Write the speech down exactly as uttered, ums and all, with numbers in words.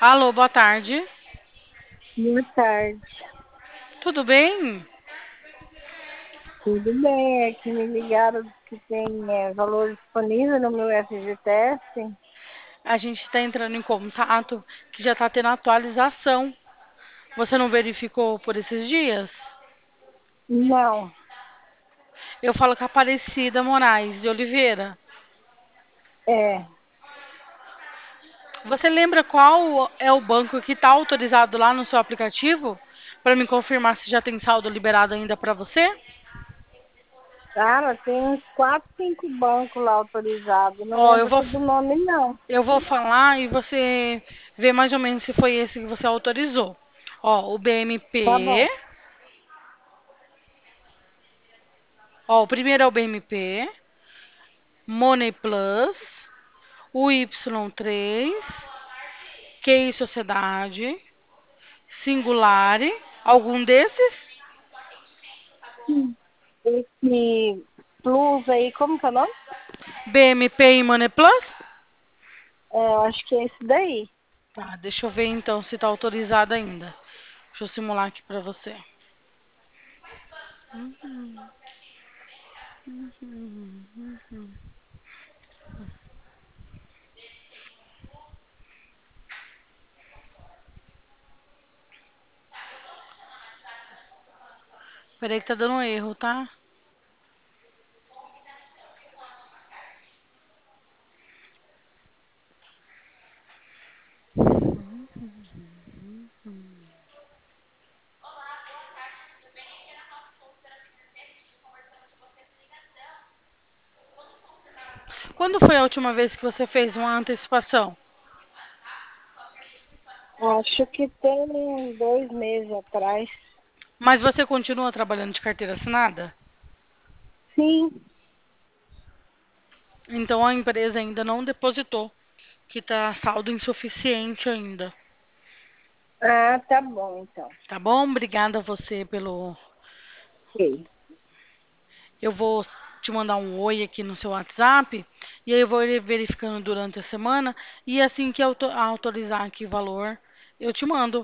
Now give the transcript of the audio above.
Alô, boa tarde. Boa tarde. Tudo bem? Tudo bem? É que me ligaram que tem é, valor disponível no meu F G T S? A gente está entrando em contato que já está tendo atualização. Você não verificou por esses dias? Não. Eu falo com a Aparecida Moraes de Oliveira. É. Você lembra qual é o banco que está autorizado lá no seu aplicativo? Para me confirmar se já tem saldo liberado ainda para você? Cara, tem uns quatro, cinco bancos lá autorizados. Não Ó, eu lembro vou, todo o nome, não. eu vou falar e você vê mais ou menos se foi esse que você autorizou. Ó, o Tá B M P. bom. Ó, o primeiro é o B M P, Money Plus, o Y três, Q I Sociedade, Singulare, algum desses? Hum. Esse Plus aí, como que é o nome? B M P e Money Plus? É, eu acho que é esse daí. Tá, deixa eu ver então se tá autorizado ainda. Deixa eu simular aqui pra você. Peraí que tá dando um erro, tá? Quando foi a última vez que você fez uma antecipação? Acho que tem uns dois meses atrás. Mas você continua trabalhando de carteira assinada? Sim. Então a empresa ainda não depositou, que tá saldo insuficiente ainda. Ah, tá bom, então. Tá bom? Obrigada a você pelo. Ok. Eu vou te mandar um oi aqui no seu WhatsApp e aí eu vou ir verificando durante a semana e assim que eu auto- autorizar aqui o valor, eu te mando.